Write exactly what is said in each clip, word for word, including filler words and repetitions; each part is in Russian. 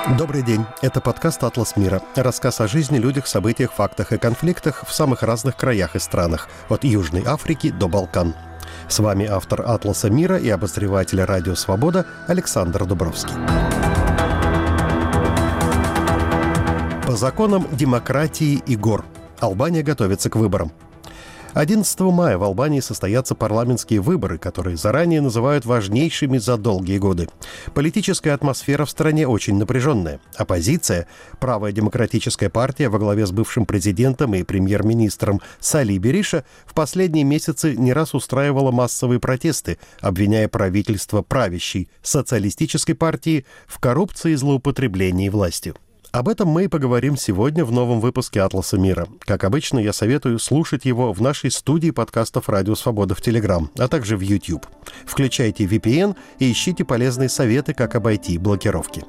Добрый день. Это подкаст «Атлас мира». Рассказ о жизни, людях, событиях, фактах и конфликтах в самых разных краях и странах, от Южной Африки до Балкан. С вами автор «Атласа мира» и обозреватель «Радио Свобода» Александр Дубровский. По законам демократии и гор Албания готовится к выборам. одиннадцатого мая в Албании состоятся парламентские выборы, которые заранее называют важнейшими за долгие годы. Политическая атмосфера в стране очень напряженная. Оппозиция, правая демократическая партия во главе с бывшим президентом и премьер-министром Сали Бериша, в последние месяцы не раз устраивала массовые протесты, обвиняя правительство правящей социалистической партии в коррупции и злоупотреблении властью. Об этом мы и поговорим сегодня в новом выпуске «Атласа мира». Как обычно, я советую слушать его в нашей студии подкастов «Радио Свобода» в Телеграм, а также в YouTube. Включайте ви пи эн и ищите полезные советы, как обойти блокировки.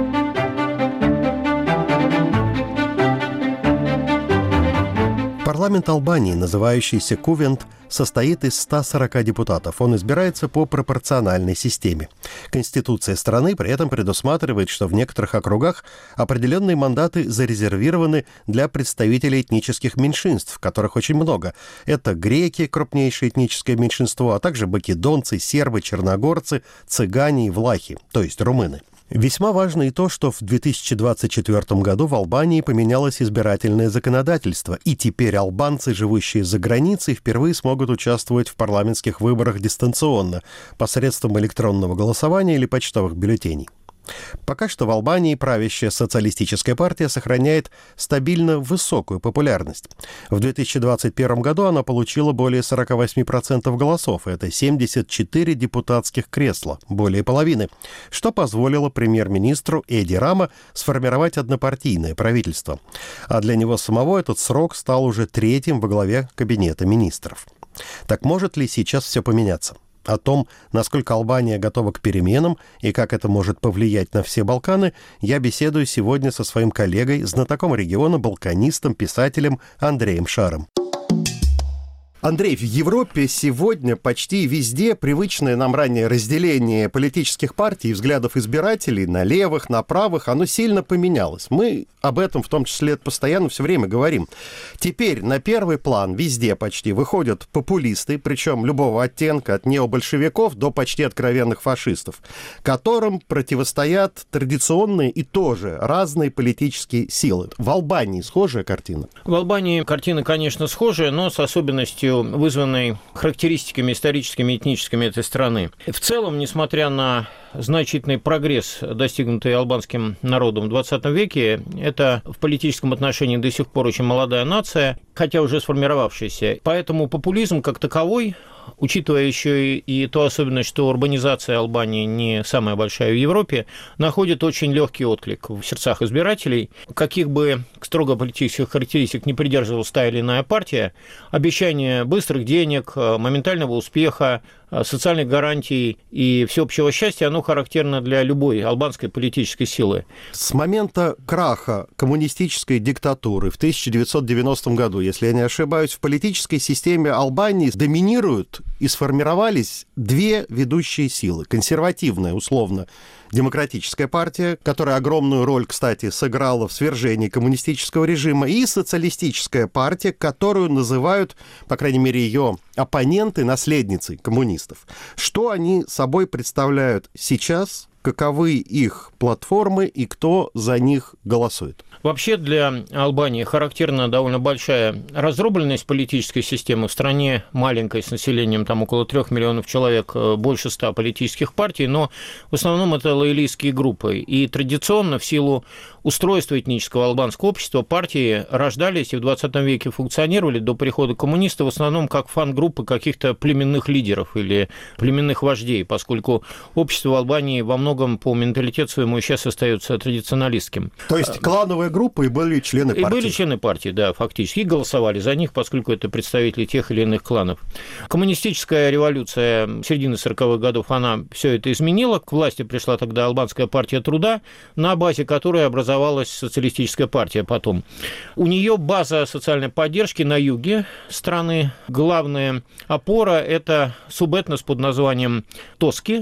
Парламент Албании, называющийся Кувент, состоит из ста сорока депутатов. Он избирается по пропорциональной системе. Конституция страны при этом предусматривает, что в некоторых округах определенные мандаты зарезервированы для представителей этнических меньшинств, которых очень много. Это греки, крупнейшее этническое меньшинство, а также македонцы, сербы, черногорцы, цыгане и влахи, то есть румыны. Весьма важно и то, что в две тысячи двадцать четвёртом году в Албании поменялось избирательное законодательство, и теперь албанцы, живущие за границей, впервые смогут участвовать в парламентских выборах дистанционно, посредством электронного голосования или почтовых бюллетеней. Пока что в Албании правящая социалистическая партия сохраняет стабильно высокую популярность. В две тысячи двадцать первом году она получила более сорок восемь процентов голосов, это семьдесят четыре депутатских кресла, более половины, что позволило премьер-министру Эди Рама сформировать однопартийное правительство. А для него самого этот срок стал уже третьим во главе кабинета министров. Так может ли сейчас все поменяться? О том, насколько Албания готова к переменам и как это может повлиять на все Балканы, я беседую сегодня со своим коллегой, знатоком региона, балканистом, писателем Андреем Шаром. Андрей, в Европе сегодня почти везде привычное нам ранее разделение политических партий и взглядов избирателей на левых, на правых, оно сильно поменялось. Мы об этом в том числе постоянно все время говорим. Теперь на первый план везде почти выходят популисты, причем любого оттенка, от необольшевиков до почти откровенных фашистов, которым противостоят традиционные и тоже разные политические силы. В Албании схожая картина? В Албании картина, конечно, схожая, но с особенностью, вызванной характеристиками историческими и этническими этой страны. В целом, несмотря на значительный прогресс, достигнутый албанским народом в двадцатом веке, это в политическом отношении до сих пор очень молодая нация, хотя уже сформировавшаяся. Поэтому популизм как таковой, учитывая еще и ту особенность, что урбанизация Албании не самая большая в Европе, находит очень легкий отклик в сердцах избирателей. Каких бы строго политических характеристик не придерживалась та или иная партия, обещание быстрых денег, моментального успеха, социальных гарантий и всеобщего счастья, оно характерно для любой албанской политической силы. С момента краха коммунистической диктатуры в тысяча девятьсот девяностом году, если я не ошибаюсь, в политической системе Албании доминируют и сформировались две ведущие силы. Консервативная, условно, демократическая партия, которая огромную роль, кстати, сыграла в свержении коммунистического режима, и социалистическая партия, которую называют, по крайней мере, ее оппоненты, наследницей коммунистов. Что они собой представляют сейчас? Каковы их платформы и кто за них голосует? Вообще для Албании характерна довольно большая раздробленность политической системы. В стране маленькой, с населением там около трех миллионов человек, больше ста политических партий, но в основном это лоялистские группы. И традиционно в силу устройства этнического албанского общества партии рождались и в двадцатом веке функционировали до прихода коммунистов в основном как фан-группы каких-то племенных лидеров или племенных вождей, поскольку общество в Албании во многом по менталитету своему сейчас остается традиционалистским. То есть клановая группа и были члены партии? И были члены партии, да, фактически, и голосовали за них, поскольку это представители тех или иных кланов. Коммунистическая революция середины сороковых годов, она все это изменила. К власти пришла тогда Албанская партия труда, на базе которой образовалась социалистическая партия потом. У нее база социальной поддержки на юге страны. Главная опора – это субэтнос под названием Тоски,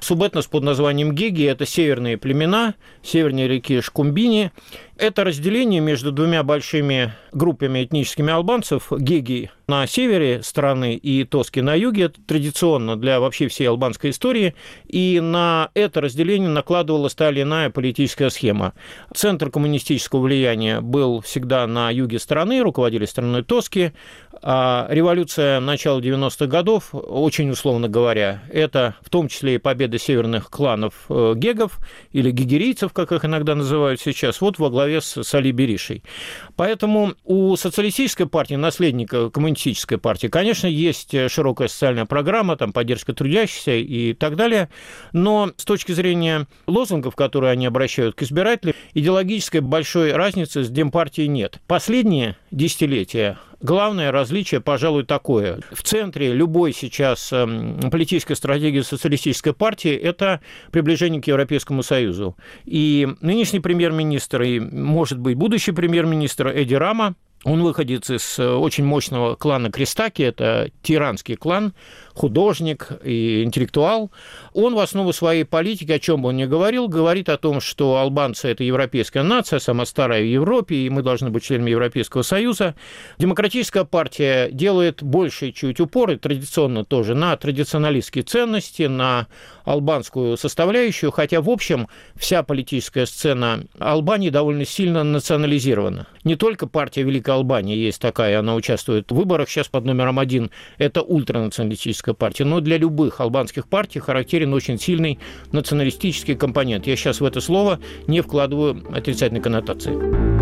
субэтнос под названием геги – это северные племена, севернее реки Шкумбини. Это разделение между двумя большими группами этническими албанцев, геги на севере страны и тоски на юге, это традиционно для вообще всей албанской истории, и на это разделение накладывалась та или иная политическая схема. Центр коммунистического влияния был всегда на юге страны, руководили страной тоски, а революция начала девяностых годов, очень условно говоря, это в том числе и победа северных кланов гегов или гегерийцев, как их иногда называют сейчас, вот во главе с Сали Беришей. Поэтому у социалистической партии, наследника коммунистической партии, конечно, есть широкая социальная программа, там, поддержка трудящихся и так далее, но с точки зрения лозунгов, которые они обращают к избирателям, идеологической большой разницы с Демпартией нет. Последние десятилетия главное различие, пожалуй, такое. В центре любой сейчас политической стратегии социалистической партии – это приближение к Европейскому Союзу. И нынешний премьер-министр, и, может быть, будущий премьер-министр Эди Рама, он выходец из очень мощного клана Кристаки, это тиранский клан, художник и интеллектуал. Он в основу своей политики, о чем бы он ни говорил, говорит о том, что албанцы – это европейская нация, самая старая в Европе, и мы должны быть членами Европейского Союза. Демократическая партия делает больше чуть упор, и традиционно тоже, на традиционалистские ценности, на албанскую составляющую, хотя, в общем, вся политическая сцена Албании довольно сильно национализирована. Не только партия Великой Албании есть такая, она участвует в выборах сейчас под номером один, это ультранационалистическая партия, но для любых албанских партий характерен очень сильный националистический компонент. Я сейчас в это слово не вкладываю отрицательной коннотации.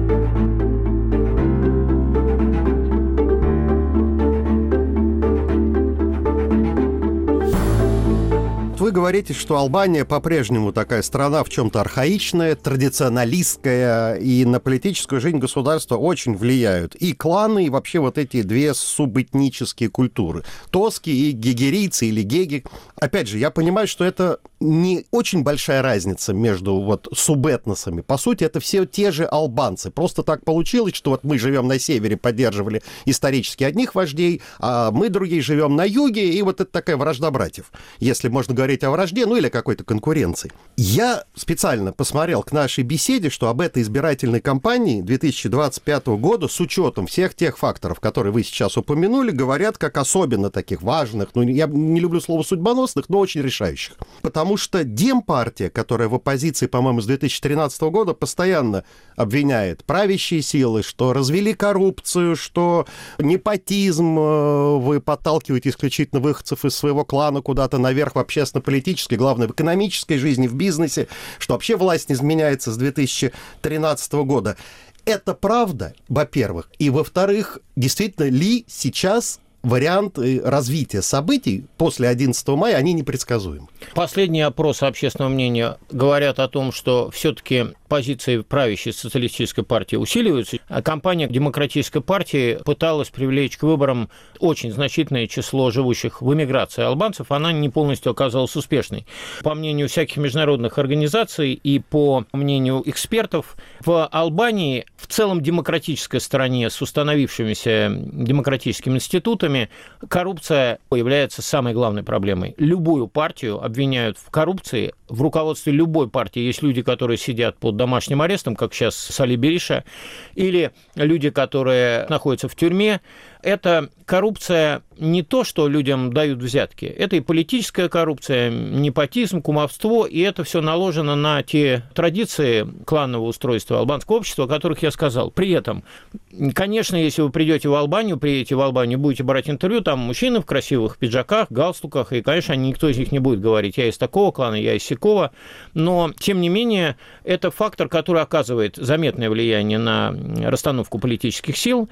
Вы говорите, что Албания по-прежнему такая страна в чем-то архаичная, традиционалистская, и на политическую жизнь государства очень влияют и кланы, и вообще вот эти две субэтнические культуры. Тоски и гегерийцы или геги. Опять же, я понимаю, что это не очень большая разница между вот субэтносами. По сути, это все те же албанцы. Просто так получилось, что вот мы живем на севере, поддерживали исторически одних вождей, а мы другие живем на юге, и вот это такая вражда братьев, если можно говорить о вражде, ну или какой-то конкуренции. Я специально посмотрел к нашей беседе, что об этой избирательной кампании две тысячи двадцать пятого года с учетом всех тех факторов, которые вы сейчас упомянули, говорят как особенно таких важных, ну я не люблю слово судьбоносных, но очень решающих. Потому что Демпартия, которая в оппозиции, по-моему, с две тысячи тринадцатого года постоянно обвиняет правящие силы, что развели коррупцию, что непотизм, вы подталкиваете исключительно выходцев из своего клана куда-то наверх в общественно-политической, главное, в экономической жизни, в бизнесе, что вообще власть не изменяется с две тысячи тринадцатого года. Это правда, во-первых. И, во-вторых, действительно ли сейчас варианты развития событий после одиннадцатого мая, они непредсказуемы? Последние опросы общественного мнения говорят о том, что все-таки позиции правящей социалистической партии усиливаются, а кампания демократической партии пыталась привлечь к выборам очень значительное число живущих в эмиграции албанцев, она не полностью оказалась успешной. По мнению всяких международных организаций и по мнению экспертов, в Албании в целом демократической стране с установившимися демократическими институтами коррупция является самой главной проблемой. Любую партию обвиняют в коррупции. В руководстве любой партии есть люди, которые сидят под домашним арестом, как сейчас Сали Бериша, или люди, которые находятся в тюрьме. Это коррупция не то, что людям дают взятки, это и политическая коррупция, непотизм, кумовство, и это все наложено на те традиции кланового устройства албанского общества, о которых я сказал. При этом, конечно, если вы придете в Албанию, приедете в Албанию, будете брать интервью, там мужчины в красивых пиджаках, галстуках, и, конечно, никто из них не будет говорить, я из такого клана, я из сякого, но, тем не менее, это фактор, который оказывает заметное влияние на расстановку политических сил,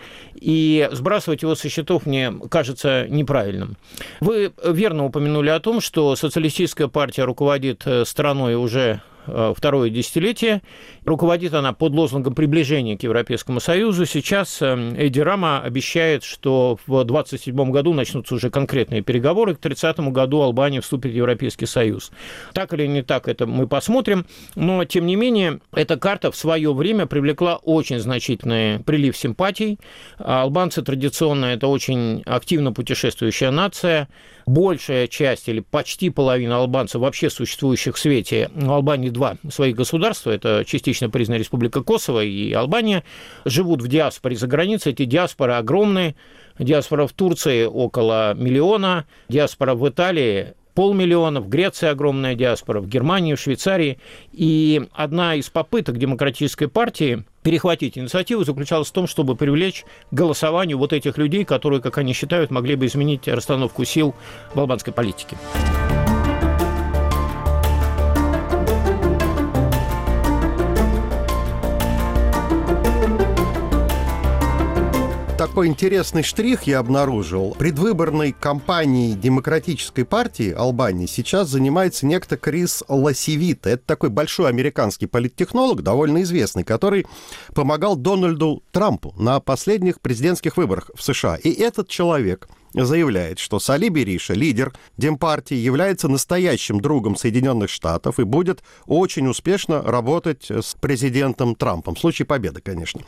и сбрасывать его со счетов мне кажется неправильным. Вы верно упомянули о том, что социалистическая партия руководит страной уже второе десятилетие. Руководит она под лозунгом приближения к Европейскому Союзу. Сейчас Эди Рама обещает, что в двадцать седьмом году начнутся уже конкретные переговоры, к тридцатому году Албания вступит в Европейский Союз. Так или не так, это мы посмотрим. Но, тем не менее, эта карта в свое время привлекла очень значительный прилив симпатий. Албанцы традиционно это очень активно путешествующая нация. большая часть или почти половина албанцев, вообще существующих в свете, в Албании два своих государства, это частично признанная Республика Косово и Албания, живут в диаспоре за границей. Эти диаспоры огромные. Диаспора в Турции около миллиона, диаспора в Италии полмиллиона, в Греции огромная диаспора, в Германии, в Швейцарии. И одна из попыток демократической партии перехватить инициативу заключалась в том, чтобы привлечь к голосованию вот этих людей, которые, как они считают, могли бы изменить расстановку сил в албанской политике. Такой интересный штрих я обнаружил. Предвыборной кампанией Демократической партии Албании сейчас занимается некто Крис Ласивита. Это такой большой американский политтехнолог, довольно известный, который помогал Дональду Трампу на последних президентских выборах в США. И этот человек заявляет, что Сали Бериша, лидер Демпартии, является настоящим другом Соединенных Штатов и будет очень успешно работать с президентом Трампом, в случае победы, конечно.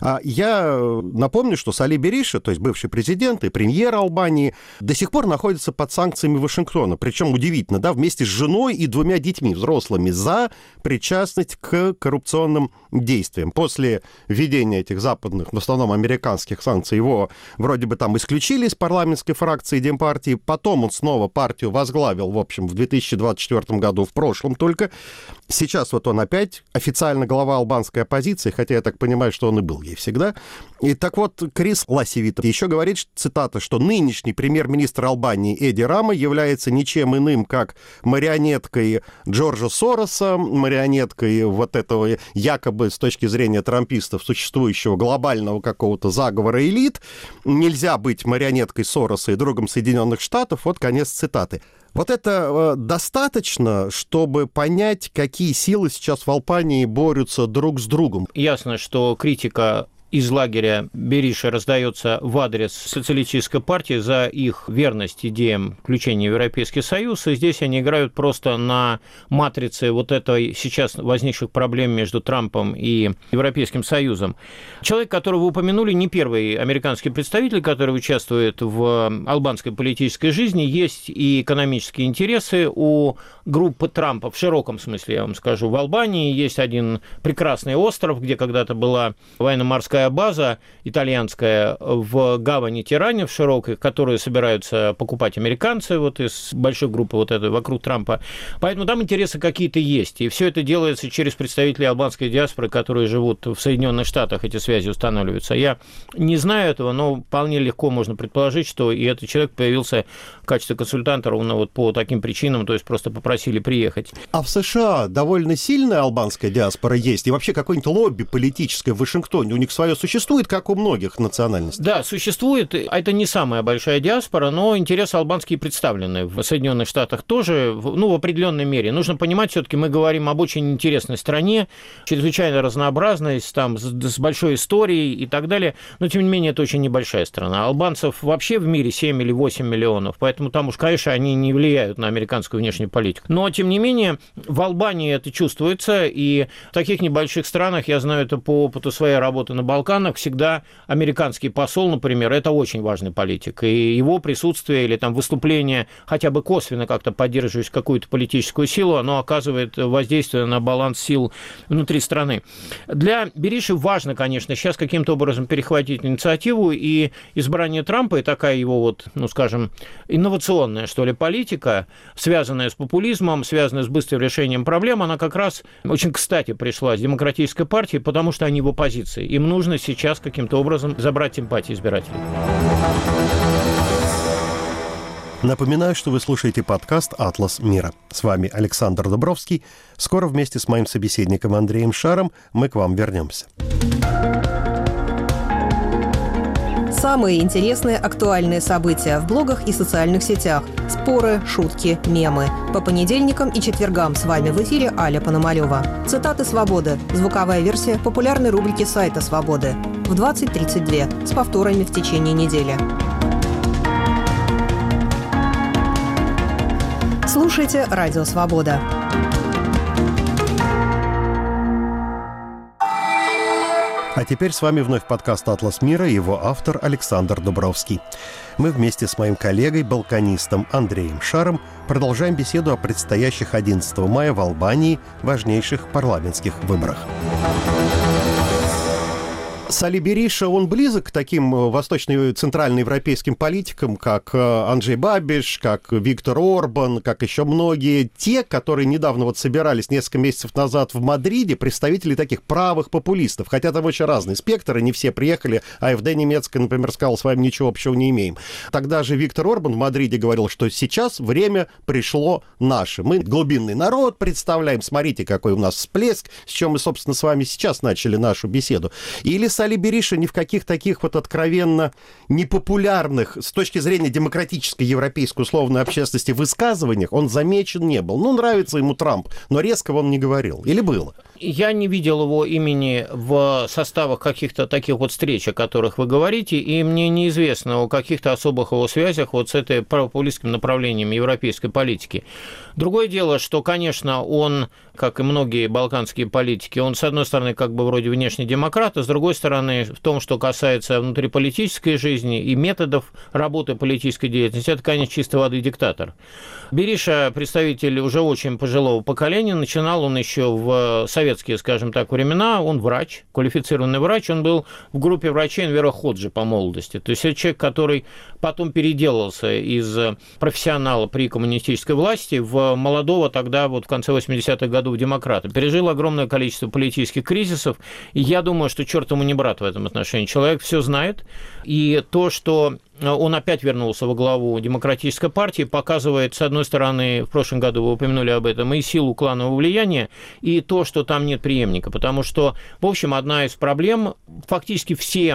Я напомню, что Сали Бериша, то есть бывший президент и премьер Албании, до сих пор находится под санкциями Вашингтона, причем удивительно, да, вместе с женой и двумя детьми взрослыми за причастность к коррупционным действиям. После введения этих западных, в основном американских санкций, его вроде бы там исключили из парламента фракции Демпартии, потом он снова партию возглавил, в общем, в две тысячи двадцать четвёртом году, в прошлом только. Сейчас вот он опять официально глава албанской оппозиции, хотя я так понимаю, что он и был ей всегда. И так вот, Крис Ласивита еще говорит, цитата, что нынешний премьер-министр Албании Эди Рама является ничем иным, как марионеткой Джорджа Сороса, марионеткой вот этого якобы с точки зрения трампистов существующего глобального какого-то заговора элит. Нельзя быть марионеткой Сороса и другом Соединенных Штатов. Вот конец цитаты. Вот это э, достаточно, чтобы понять, какие силы сейчас в Албании борются друг с другом? Ясно, что критика из лагеря Бериши раздается в адрес социалистической партии за их верность идеям включения в Европейский Союз, и здесь они играют просто на матрице вот этой сейчас возникших проблем между Трампом и Европейским Союзом. Человек, которого вы упомянули, не первый американский представитель, который участвует в албанской политической жизни. Есть и экономические интересы у группы Трампа, в широком смысле, я вам скажу. В Албании есть один прекрасный остров, где когда-то была военно-морская база итальянская в гавани Тиране, в широкой, которую собираются покупать американцы вот из большой группы вот этой вокруг Трампа. Поэтому там интересы какие-то есть. И все это делается через представителей албанской диаспоры, которые живут в Соединенных Штатах, эти связи устанавливаются. Я не знаю этого, но вполне легко можно предположить, что и этот человек появился в качестве консультанта ровно вот по таким причинам, то есть просто попросили приехать. А в США довольно сильная албанская диаспора есть? И вообще какое-нибудь лобби политическое в Вашингтоне? У них свое существует, как у многих национальностей? Да, существует. Это не самая большая диаспора, но интересы албанские представлены в Соединенных Штатах тоже, ну, в определенной мере. Нужно понимать, все-таки мы говорим об очень интересной стране, чрезвычайно разнообразной, там, с большой историей и так далее, но, тем не менее, это очень небольшая страна. Албанцев вообще в мире семь или восемь миллионов, поэтому там уж, конечно, они не влияют на американскую внешнюю политику. Но, тем не менее, в Албании это чувствуется, и в таких небольших странах, я знаю это по опыту своей работы на Балканах, всегда американский посол, например, это очень важный политик, и его присутствие или там выступление, хотя бы косвенно как-то поддерживающее какую-то политическую силу, оно оказывает воздействие на баланс сил внутри страны. Для Бериши важно, конечно, сейчас каким-то образом перехватить инициативу, и избрание Трампа, и такая его вот, ну, скажем, инновационная, что ли, политика, связанная с популизмом, связанная с быстрым решением проблем, она как раз очень кстати пришла с Демократической партией, потому что они в оппозиции. Им нужно сейчас каким-то образом забрать симпатии избирателей. Напоминаю, что вы слушаете подкаст «Атлас мира». С вами Александр Дубровский. Скоро вместе с моим собеседником Андреем Шаром мы к вам вернемся. Самые интересные актуальные события в блогах и социальных сетях. Споры, шутки, мемы. По понедельникам и четвергам с вами в эфире Аля Пономарёва. Цитаты «Свободы». Звуковая версия популярной рубрики сайта «Свободы». В двадцать тридцать два с повторами в течение недели. Слушайте «Радио Свобода». А теперь с вами вновь подкаст «Атлас мира» и его автор Александр Дубровский. Мы вместе с моим коллегой, балканистом Андреем Шаром продолжаем беседу о предстоящих одиннадцатого мая в Албании важнейших парламентских выборах. Сали Бериша, он близок к таким восточно-центральноевропейским политикам, как Анджей Бабиш, как Виктор Орбан, как еще многие. Те, которые недавно вот собирались несколько месяцев назад в Мадриде, представители таких правых популистов. Хотя там очень разный спектр, и не все приехали. АфД немецкая, например, сказал, с вами ничего общего не имеем. Тогда же Виктор Орбан в Мадриде говорил, что сейчас время пришло наше. Мы глубинный народ представляем. Смотрите, какой у нас всплеск, с чем мы, собственно, с вами сейчас начали нашу беседу. Или Сали Бериша ни в каких таких вот откровенно непопулярных с точки зрения демократической европейской условной общественности высказываниях он замечен не был. Ну, нравится ему Трамп, но резкого он не говорил. Или было? Я не видел его имени в составах каких-то таких вот встреч, о которых вы говорите, и мне неизвестно о каких-то особых его связях вот с этой правопопулистским направлением европейской политики. Другое дело, что, конечно, он, как и многие балканские политики, он, с одной стороны, как бы вроде внешний демократ, а с другой стороны, в том, что касается внутриполитической жизни и методов работы политической деятельности, это, конечно, чистой воды диктатор. Бериша, представитель уже очень пожилого поколения, начинал он еще в советские, скажем так, времена, он врач, квалифицированный врач, он был в группе врачей Энвера Ходжи по молодости. То есть это человек, который потом переделался из профессионала при коммунистической власти в молодого тогда, вот в конце восьмидесятых годов, демократа. Пережил огромное количество политических кризисов, и я думаю, что черт ему не брат в этом отношении. Человек все знает, и то, что он опять вернулся во главу демократической партии, показывает, с одной стороны, в прошлом году вы упомянули об этом, и силу кланового влияния, и то, что там нет преемника. Потому что, в общем, одна из проблем, фактически все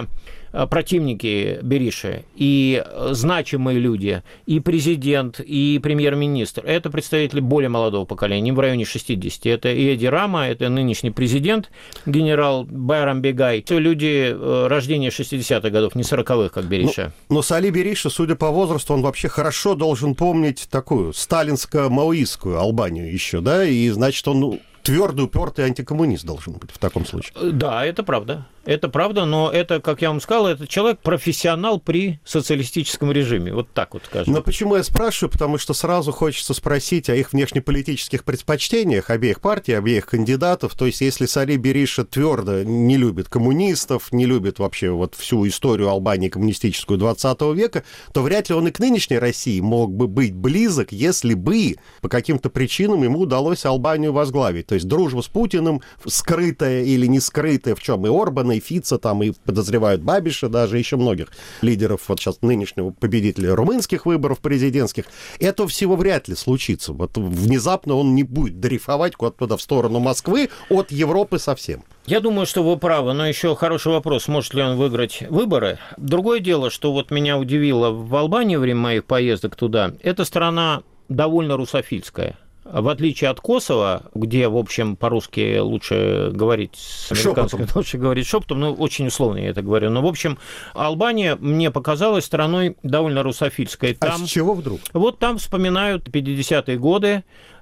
противники Бериши, и значимые люди, и президент, и премьер-министр, это представители более молодого поколения, в районе шестидесяти. Это и Эди Рама, это нынешний президент, генерал Байрам Бегай. Все люди рождения шестидесятых годов, не сороковых, как Бериша. Но, но Сали Бериша, судя по возрасту, он вообще хорошо должен помнить такую сталинско-маоистскую Албанию еще, да, и, значит, он твердый, упертый антикоммунист должен быть в таком случае. Да, это правда. Это правда, но это, как я вам сказал, это человек профессионал при социалистическом режиме. Вот так вот скажем. Но почему я спрашиваю? Потому что сразу хочется спросить о их внешнеполитических предпочтениях обеих партий, обеих кандидатов. То есть, если Сали Бериша твердо не любит коммунистов, не любит вообще вот всю историю Албании коммунистическую двадцатого века, то вряд ли он и к нынешней России мог бы быть близок, если бы по каким-то причинам ему удалось Албанию возглавить. То есть дружба с Путиным, скрытая или не скрытая, в чем и Орбана, и Фица, там и подозревают Бабиша, даже еще многих лидеров, вот сейчас нынешнего победителя румынских выборов президентских, этого всего вряд ли случится. Вот внезапно он не будет дрейфовать куда-то в сторону Москвы от Европы совсем. Я думаю, что вы правы, но еще хороший вопрос, может ли он выиграть выборы. Другое дело, что вот меня удивило в Албании во время моих поездок туда, эта страна довольно русофильская. В отличие от Косово, где, в общем, по-русски лучше говорить с американским, шепотом. лучше говорить шепотом, ну, очень условно я это говорю. Но, в общем, Албания мне показалась страной довольно русофильской. Там, а с чего вдруг? Вот там вспоминают пятидесятые годы.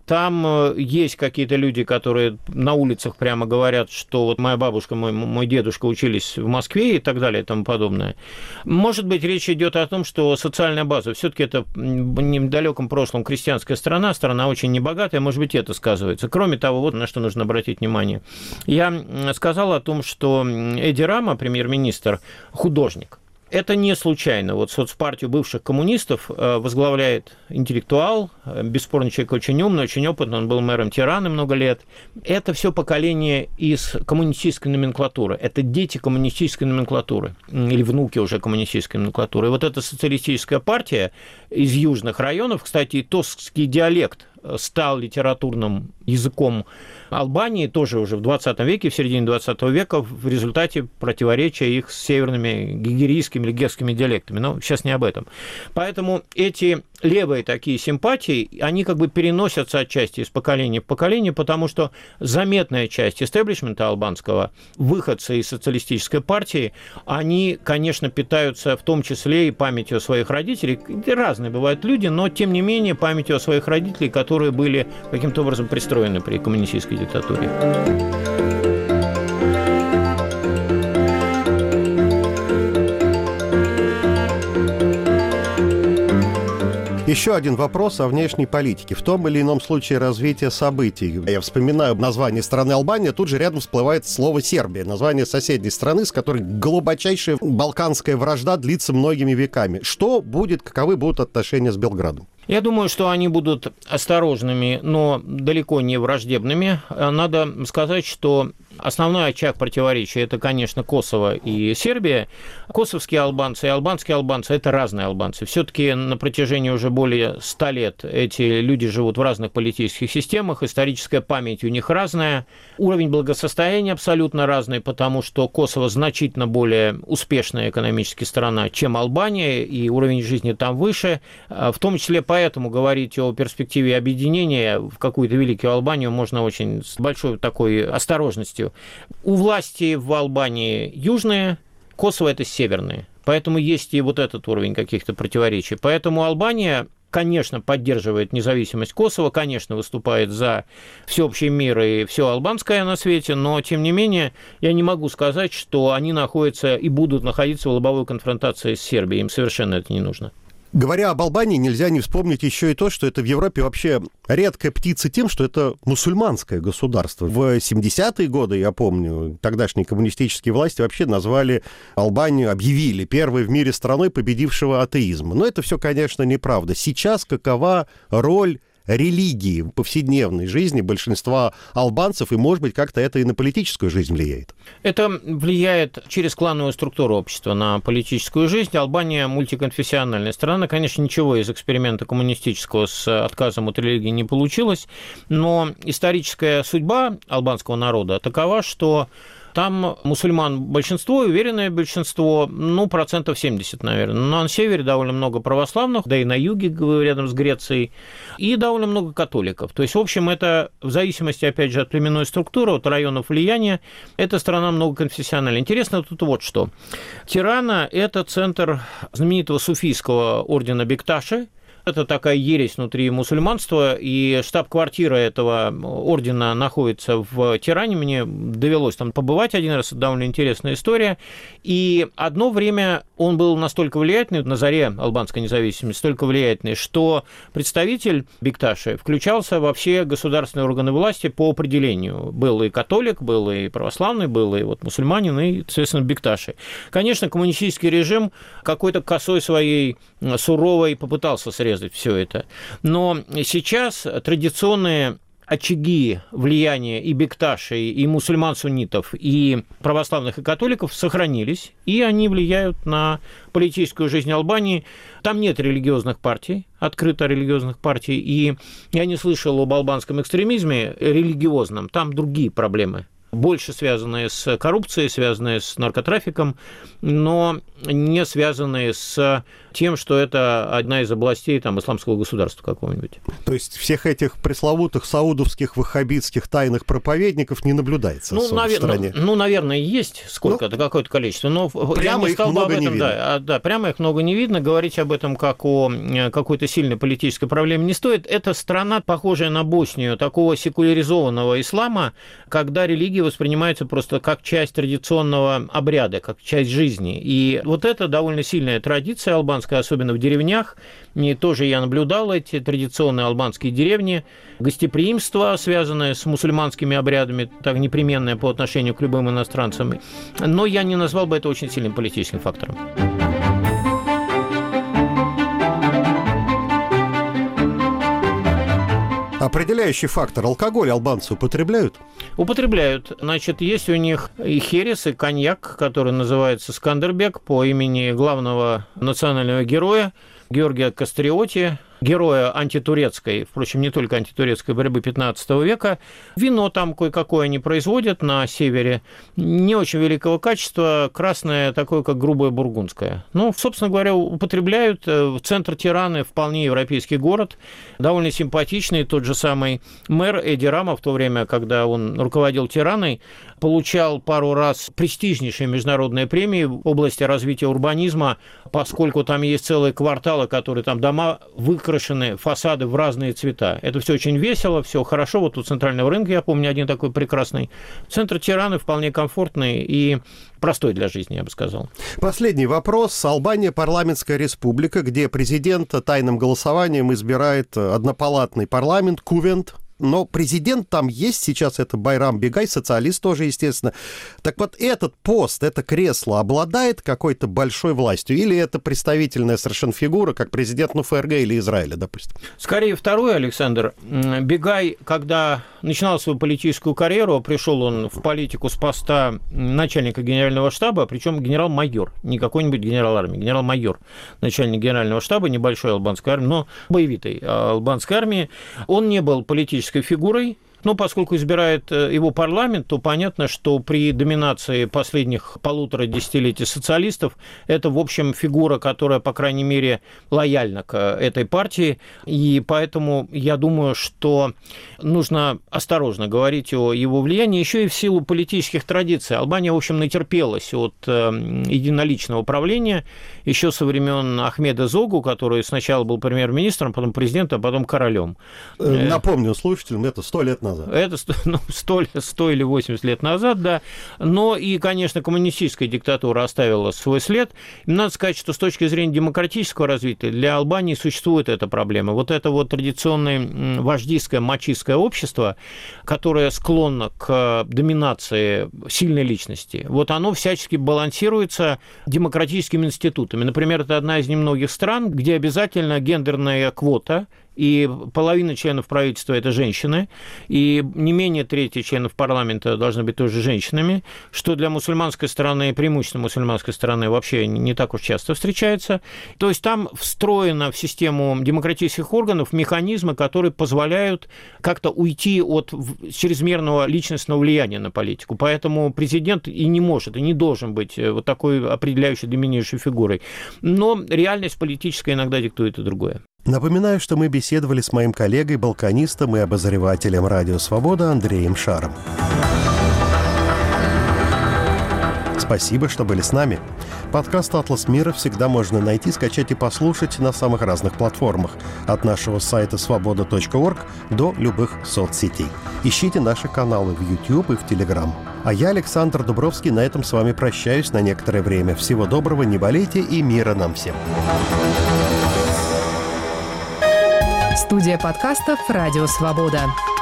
Там есть какие-то люди, которые на улицах прямо говорят, что вот моя бабушка, мой, мой дедушка учились в Москве и так далее и тому подобное. Может быть, речь идет о том, что социальная база, все-таки это в недалеком прошлом крестьянская страна, страна очень небогатая, может быть, это сказывается. Кроме того, вот на что нужно обратить внимание. Я сказал о том, что Эди Рама, премьер-министр, художник. Это не случайно. Вот соцпартию бывших коммунистов возглавляет интеллектуал, бесспорно, человек очень умный, очень опытный, он был мэром Тираны много лет. Это все поколение из коммунистической номенклатуры. Это дети коммунистической номенклатуры, или внуки уже коммунистической номенклатуры. И вот эта социалистическая партия из южных районов, кстати, и тоскский диалект стал литературным языком Албании тоже уже в двадцатом веке, в середине двадцатого века, в результате противоречия их с северными гигерийскими или гесскими диалектами. Но сейчас не об этом. Поэтому эти левые такие симпатии, они как бы переносятся отчасти из поколения в поколение, потому что заметная часть истеблишмента албанского, выходцы из социалистической партии, они, конечно, питаются в том числе и памятью о своих родителей. Разные бывают люди, но, тем не менее, памятью о своих родителей, которые были каким-то образом пристроены при коммунистической диктатуре. Еще один вопрос о внешней политике. В том или ином случае развития событий. Я вспоминаю название страны Албания, тут же рядом всплывает слово Сербия, название соседней страны, с которой глубочайшая балканская вражда длится многими веками. Что будет, каковы будут отношения с Белградом? Я думаю, что они будут осторожными, но далеко не враждебными. Надо сказать, что основной очаг противоречия – это, конечно, Косово и Сербия. Косовские албанцы и албанские албанцы – это разные албанцы. Все-таки на протяжении уже более ста лет эти люди живут в разных политических системах, историческая память у них разная, уровень благосостояния абсолютно разный, потому что Косово значительно более успешная экономически страна, чем Албания, и уровень жизни там выше, в том числе поэтому говорить о перспективе объединения в какую-то великую Албанию можно очень с большой такой осторожностью. У власти в Албании южные, Косово – это северные. Поэтому есть и вот этот уровень каких-то противоречий. Поэтому Албания, конечно, поддерживает независимость Косово, конечно, выступает за всеобщий мир и все албанское на свете, но, тем не менее, я не могу сказать, что они находятся и будут находиться в лобовой конфронтации с Сербией. Им совершенно это не нужно. Говоря об Албании, нельзя не вспомнить еще и то, что это в Европе вообще редкая птица тем, что это мусульманское государство. В семидесятые годы, я помню, тогдашние коммунистические власти вообще назвали Албанию, объявили первой в мире страной, победившего атеизм. Но это все, конечно, неправда. Сейчас какова роль религии в повседневной жизни большинства албанцев, и, может быть, как-то это и на политическую жизнь влияет? Это влияет через клановую структуру общества на политическую жизнь. Албания мультиконфессиональная страна. Конечно, ничего из эксперимента коммунистического с отказом от религии не получилось, но историческая судьба албанского народа такова, что там мусульман большинство, уверенное большинство, ну, процентов семьдесят, наверное. Но на севере довольно много православных, да и на юге, рядом с Грецией, и довольно много католиков. То есть, в общем, это в зависимости, опять же, от племенной структуры, от районов влияния, эта страна многоконфессиональная. Интересно тут вот что. Тирана – это центр знаменитого суфийского ордена Бекташи. Это такая ересь внутри мусульманства, и штаб-квартира этого ордена находится в Тиране. Мне довелось там побывать один раз, это довольно интересная история. И одно время он был настолько влиятельный, на заре албанской независимости, столько влиятельный, что представитель Бекташи включался во все государственные органы власти по определению. Был и католик, был и православный, был и вот мусульманин, и, соответственно, Бекташи. Конечно, коммунистический режим какой-то косой своей суровой попытался срезать все это. Но сейчас традиционные очаги влияния и бекташей, и мусульман-суннитов, и православных, и католиков сохранились, и они влияют на политическую жизнь Албании. Там нет религиозных партий, открыто религиозных партий, и я не слышал об албанском экстремизме религиозном, там другие проблемы, больше связанные с коррупцией, связанные с наркотрафиком, но не связанные с тем, что это одна из областей там, исламского государства какого-нибудь. То есть всех этих пресловутых саудовских, ваххабитских тайных проповедников не наблюдается ну, в навер... стране? Ну, ну, наверное, есть сколько-то, ну, какое-то количество, но прямо их много этом, не видно. Да, да, прямо их много не видно. Говорить об этом как о какой-то сильной политической проблеме не стоит. Это страна, похожая на Боснию, такого секуляризованного ислама, когда религия воспринимается просто как часть традиционного обряда, как часть жизни. И вот это довольно сильная традиция албанская, особенно в деревнях. И тоже я наблюдал эти традиционные албанские деревни. Гостеприимство, связанное с мусульманскими обрядами, так непременное по отношению к любым иностранцам. Но я не назвал бы это очень сильным политическим фактором. Определяющий фактор. Алкоголь албанцы употребляют? Употребляют. Значит, есть у них и херес, и коньяк, который называется Скандербек по имени главного национального героя Георгия Кастриоти, героя антитурецкой, впрочем, не только антитурецкой борьбы пятнадцатого века. Вино там кое-какое они производят на севере, не очень великого качества, красное, такое, как грубое бургундское. Ну, собственно говоря, употребляют. В центр Тираны вполне европейский город, довольно симпатичный. Тот же самый мэр Эди Рама в то время, когда он руководил Тираной, получал пару раз престижнейшие международные премии в области развития урбанизма, поскольку там есть целые кварталы, которые там дома выкрашены выкрашены фасады в разные цвета. Это все очень весело, все хорошо. Вот у центрального рынка, я помню, один такой прекрасный. Центр Тираны вполне комфортный и простой для жизни, я бы сказал. Последний вопрос. Албания – парламентская республика, где президента тайным голосованием избирает однопалатный парламент, кувент. Но президент там есть сейчас, это Байрам Бегай, социалист тоже, естественно. Так вот, этот пост, это кресло обладает какой-то большой властью? Или это представительная совершенно фигура, как президент, ну, ФРГ или Израиля, допустим? Скорее, второй, Александр. Бегай, когда начинал свою политическую карьеру, пришел он в политику с поста начальника генерального штаба, причем генерал-майор, не какой-нибудь генерал армии, генерал-майор, начальник генерального штаба небольшой албанской армии, но боевитой албанской армии. Он не был политическим фигурой, но поскольку избирает его парламент, то понятно, что при доминации последних полутора десятилетий социалистов это, в общем, фигура, которая, по крайней мере, лояльна к этой партии, и поэтому я думаю, что нужно осторожно говорить о его влиянии, еще и в силу политических традиций. Албания, в общем, натерпелась от единоличного правления еще со времен Ахмеда Зогу, который сначала был премьер-министром, потом президентом, а потом королем. Напомню слушателям, это сто лет назад. Это ну, сто, сто или восемьдесят лет назад, да. Но и, конечно, коммунистическая диктатура оставила свой след. Надо сказать, что с точки зрения демократического развития для Албании существует эта проблема. Вот это вот традиционное вождистское, мачистское общество, которое склонно к доминации сильной личности, вот оно всячески балансируется демократическими институтами. Например, это одна из немногих стран, где обязательно гендерная квота, и половина членов правительства – это женщины, и не менее трети членов парламента должны быть тоже женщинами, что для мусульманской стороны, преимущественно мусульманской стороны, вообще не так уж часто встречается. То есть там встроено в систему демократических органов механизмы, которые позволяют как-то уйти от чрезмерного личностного влияния на политику. Поэтому президент и не может, и не должен быть вот такой определяющей, доминирующей фигурой. Но реальность политическая иногда диктует и другое. Напоминаю, что мы беседовали с моим коллегой, балканистом и обозревателем «Радио Свобода» Андреем Шаром. Спасибо, что были с нами. Подкаст «Атлас мира» всегда можно найти, скачать и послушать на самых разных платформах. От нашего сайта свобода точка орг до любых соцсетей. Ищите наши каналы в YouTube и в Telegram. А я, Александр Дубровский, на этом с вами прощаюсь на некоторое время. Всего доброго, не болейте и мира нам всем. Студия подкастов «Радио Свобода».